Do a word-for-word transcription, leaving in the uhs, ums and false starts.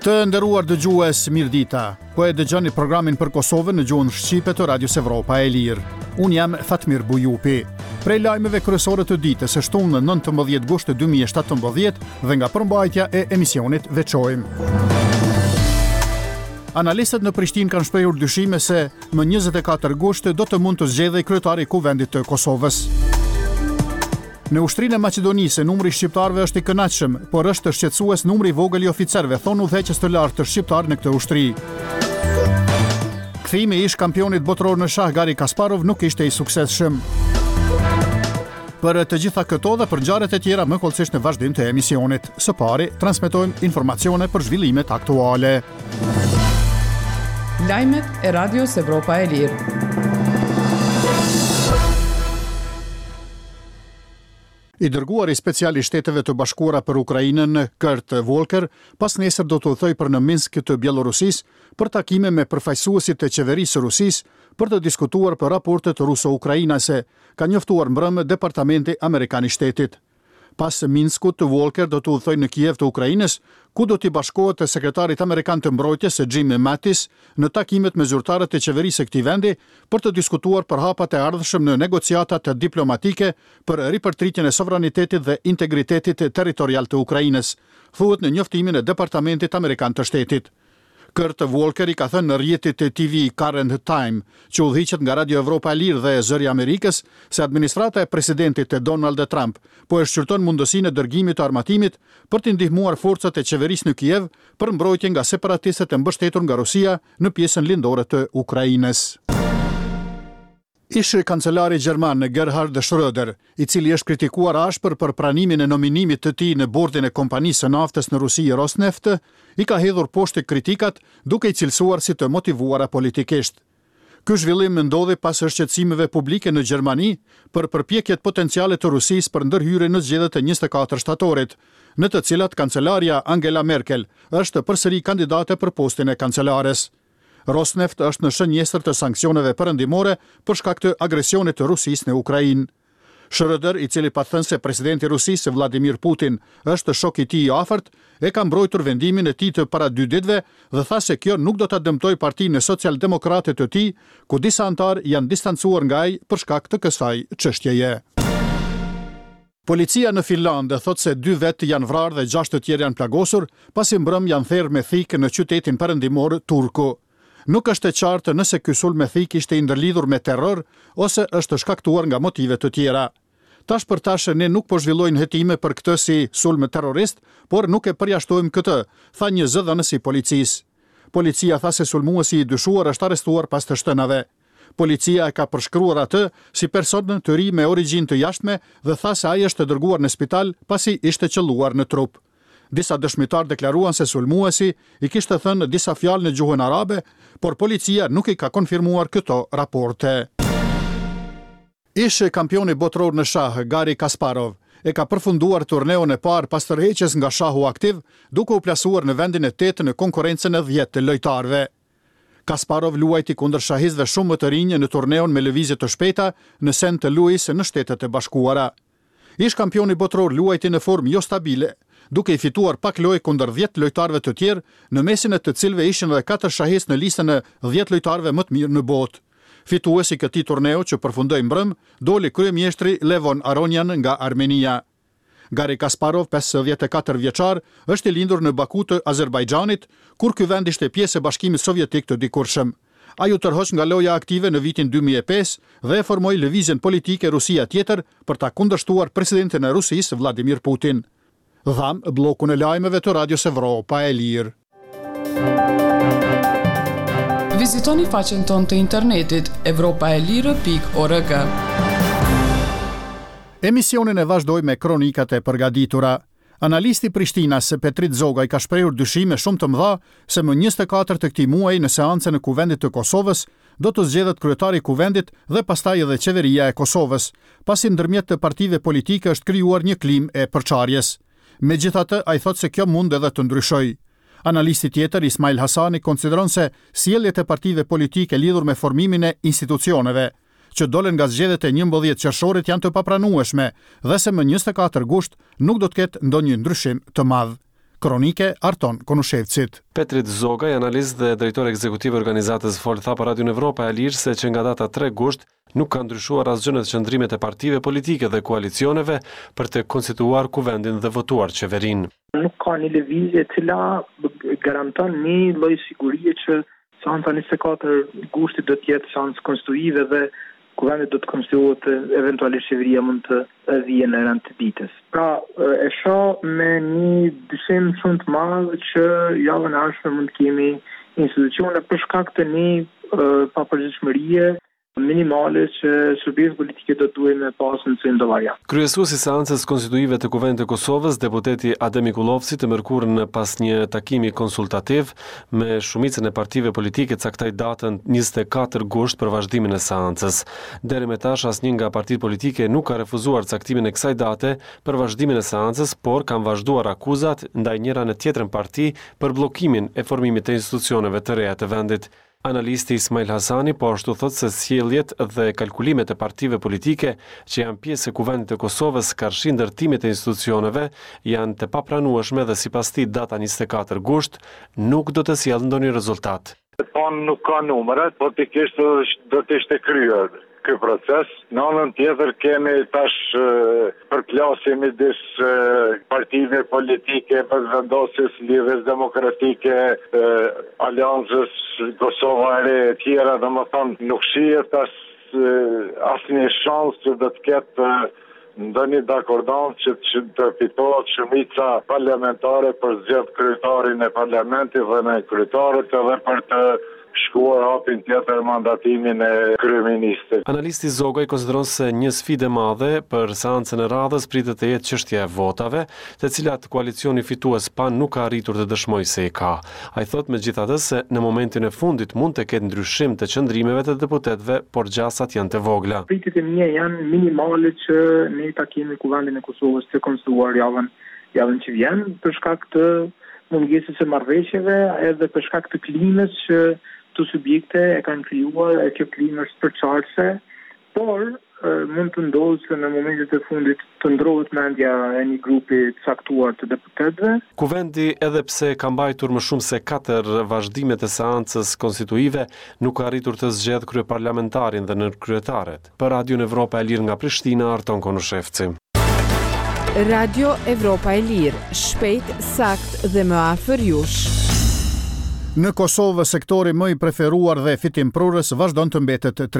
Të nderuar dëgjues, mirëdita. Po e dëgjoni programin për Kosovën në gjuhën shqipe të Radios Evropa e Lirë. Unë jam Fatmir Bujupi. Prej lajmeve kryesore të ditës së shtunë nëntëmbëdhjetë gusht dy mijë e shtatëmbëdhjetë dhe nga përmbajtja e emisionit veçojmë. Analistët në Prishtinë kanë shprehur dyshime se më njëzet e katër gusht do të mund të zgjedhej kryetari i kuvendit të Kosovës. Në ushtrinë e Maqedonisë, numri i shqiptarëve është i kënaqshëm, por është shqetësues numri i vogël i oficerëve, thon udhëheqës të lartë të shqiptar në këtë ushtri. Kthimi i ish kampionit botror në shah Gari Kasparov nuk ishte i suksesshëm. Për të gjitha këto dhe për ngjarjet e tjera më kollësisht në vazhdim të emisionit. Së pari, transmetojmë informacione për zhvillimet aktuale. Lajmet e Radios Evropa e Lirë. I dërguari special i Shteteve të Bashkuara për Ukrainën, Kurt Volker, pas nesër do të udhëtoj për në Minsk të Bielorusisë për takime me përfaqësuesit të qeverisë së Rusisë për të diskutuar për raportet ruso-ukrainase, ka njoftuar mbrëmë Departamenti Amerikan i Shtetit. Pas Minskut, Volker do të udhëtojë në Kiev të Ukrainës, ku do t'i bashkohet të sekretarit amerikan të mbrojtjes Jim Mattis në takimet me zyrtarët e qeverisë së këtij vendi për të diskutuar për hapat e ardhshëm në negociatat diplomatike për ripërtritjen e sovranitetit dhe integritetit territorial të Ukrainës, thuhet në njoftimin e Departamentit Amerikan të Shtetit. Kurt Volker i ka thënë në rrjetit e T V Current Time, që udhëhiqet nga Radio Evropa e Lirë dhe Zëri Amerikës, se administrata e presidentit Donald Trump po e shqyrton mundësinë e dërgimit të armatimit për të ndihmuar forcat e qeverisë në Kiev për mbrojtje nga separatistët e mbështetur nga Rusia në pjesën lindore të Ukrainës. Ish kancelari gjerman Gerhard Schröder, i cili është kritikuar ashpër për pranimin e nominimit të tij në bordin e kompanisë së naftës në Rusi Rosneft, i ka hedhur poshtë kritikat duke i cilësuar si të motivuara politikisht. Ky zhvillim ndodhi pas shqetësimeve publike në Gjermani për përpjekjet potenciale të Rusisë për ndërhyrje në zgjedhjet e njëzet e katër shtatorit, në të cilat kancelaria Angela Merkel është përsëri kandidate për postin e kancelares. Rosneft është në shënjestër të sanksioneve perëndimore për shkak të agresionit të Rusisë në Ukrainë. Schröder, i cili pa thënë se presidenti i Rusisë Vladimir Putin është shoku i tij i afërt, e ka mbrojtur vendimin e tij të para dy ditëve dhe tha se kjo nuk do ta dëmtojë Partinë e Socialdemokratë të tij, ku disa antar janë distancuar nga ai për shkak të kësaj çështjeje. Policia në Finland thot se dy vet janë vrarë dhe gjashtë të tjerë janë plagosur, pasi mbrëm janë therrë me thikë në qytetin perëndimor Turku. Nuk është e qartë nëse ky sulm me thikë ishte i ndërlidhur me terror ose është shkaktuar nga motive të tjera. Tash për tash ne nuk po zhvillojmë hetime për këtë si sulm terrorist, por nuk e përjashtojmë këtë, tha një zëdhënës i policisë. Policia tha se sulmuesi i dyshuar është arrestuar pas të shtënave. Policia e ka përshkruar atë si person të ri me origjinë të jashtme dhe tha se ai është dërguar në spital pasi ishte qelluar në trup. Disa dëshmitar deklaruan se sulmuesi i kishte thënë disa fjalë në gjuhën arabe, por policia nuk i ka konfirmuar këto raporte. Ish kampioni botror në shah Gari Kasparov e ka përfunduar turneun e parë pas tërheqjes nga shahu aktiv, duke u plasuar në vendin e tetë në konkurrencën e dhjetë të lojtarëve. Kasparov luajti kundër shahistëve shumë më të rinj në turneun me lëvizje të shpejta në Saint Louis në Shtetet e Bashkuara. Ish kampioni botror luajti në formë jo stabile, duke i fituar pak lojë kundër dhjetë lojtarëve të tjerë, në mesin e të cilëve ishin edhe katër shahistë në listën e dhjetë lojtarëve më të mirë në botë. Fituesi i këtij turneu që përfundoi mbrëm, doli kryemjeshtri Levon Aronian nga Armenia. Gari Kasparov, pesëdhjetë e katër vjeçar, është i lindur në Baku të Azerbajxhanit, kur ky vend ishte pjesë e Bashkimit Sovjetik të dikurshëm. Ai u tërhoq nga loja aktive në vitin dy mijë e pesë dhe e formoi lëvizjen politike Rusia tjetër për ta kundërshtuar presidentin e Rusisë Vladimir Putin. Dham bllokun e lajmeve të Radios Evropa e Lirë. Vizitoni faqen tonë të internetit evropaelire pikë org. Emisionin e vazhdoj me kronikat e përgatitura. Analisti Prishtinas Petrit Zogaj ka shprehur dyshime shumë të mëdha se më njëzet e katër të këtij muaji në seancën e kuvendit të Kosovës do të zgjedhet kryetari i kuvendit dhe pastaj edhe qeveria e Kosovës, pasi ndërmjet të partive politike është krijuar një klim e përçarjes. Megjithatë, ai thotë se kjo mund edhe të ndryshojë. Analisti tjetër, Ismail Hasani, konsideron se sjelljet e partive politike lidhur me formimin e institucioneve, që dolen nga zgjedhjet e njëmbëdhjetë qershorit janë të papranueshme dhe se më njëzet e katër gusht nuk do të ketë ndonjë ndryshim të madh. Kronike Arton Konushevcit. Petrit Zogaj, analist dhe drejtor ekzekutiv i organizatës folë tha për Radion Evropa e Lirë se që nga data tre gusht nuk ka ndryshuar asgjë në qëndrimet e partive politike dhe koalicioneve për të konstituar kuvendin dhe votuar qeverinë. Nuk ka një lëvizje e cila garanton një lloj sigurie që seanca njëzet e katër gushtit do të jetë seancë konstituive dhe kuvendi do të konstituohet, eventualisht qeveria mund të vijë në rand të ditës. Pra, e shoh me një dyshim shumë të madh që javën e ardhshme mund të kemi institucione për shkak të një papërgjithshmërie minimale që shërbimi politike do duhet me pasën të ndovarja. Kryesuesi i seancës konstituive të Kuvendit të Kosovës, deputeti Adem Mikulovci, të mërkurën pas një takimi konsultativ me shumicën e partive politike caktoi datën njëzet e katër gusht për vazhdimin e seancës. Deri më tash asnjë nga partitë politike nuk ka refuzuar caktimin e kësaj date për vazhdimin e seancës, por kanë vazhduar akuzat ndaj njëra në tjetrën parti për bllokimin e formimit të institucioneve të reja të vendit. Analisti Ismail Hasani po ashtu thot se sjelljet dhe kalkulimet e partive politike që janë pjesë e Kuvendit të Kosovës karshi ndërtimit e institucioneve janë të papranueshme dhe sipas tij data njëzet e katër gusht nuk do të sjellë ndonjë rezultat. Po nuk ka numrat, po pikërisht do të ishte kryer ky proces. Në anën tjetër kemi tash përplasje midis partive politike, për vendosjes lidhjes demokratike, aleancës Kosova e re e tjera, domethënë nuk shihet tash asnjë shans që do të ketë ndonjë dakordant që, që të fitohet shumica parlamentare për zgjedh kryetarin e parlamentit dhe në kryetarët edhe për të shkuar hapin tjetër mandatimin e kryeministit. Analisti Zogaj konsideron se një sfidë e madhe për seancën e radhës pritet të jetë çështja e votave, të cilat koalicioni fitues pa nuk ka arritur të dëshmojë se i ka. Ai thot megjithatë se në momentin e fundit mund të ketë ndryshim të qëndrimeve të deputetëve, por gjasat janë të vogla. Pritjet e mia janë minimale që ne ta kemi Kuvendin e Kosovës të konstituar javën javën që vjen për shkak të mungesës së marrëveshjeve edhe për shkak të klimës që të subjekte e kanë krijuar, e kjo klimë është përçarëse, por mund të ndodhë që në momentet e fundit të ndrohet mendja e një grupi të caktuar të deputetëve. Kuvendi, edhe pse ka mbajtur më shumë se katër vazhdime të seancës konstituive, nuk ka arritur të zgjedhë kryeparlamentarin dhe nënkryetaret. Për Radion Evropa e Lirë nga Prishtina, Arton Konushevci. Radio Evropa e Lirë, shpejt, sakt dhe më afër jush. Në Kosovë, sektori më i preferuar dhe fitimprurës vazhdon të mbetet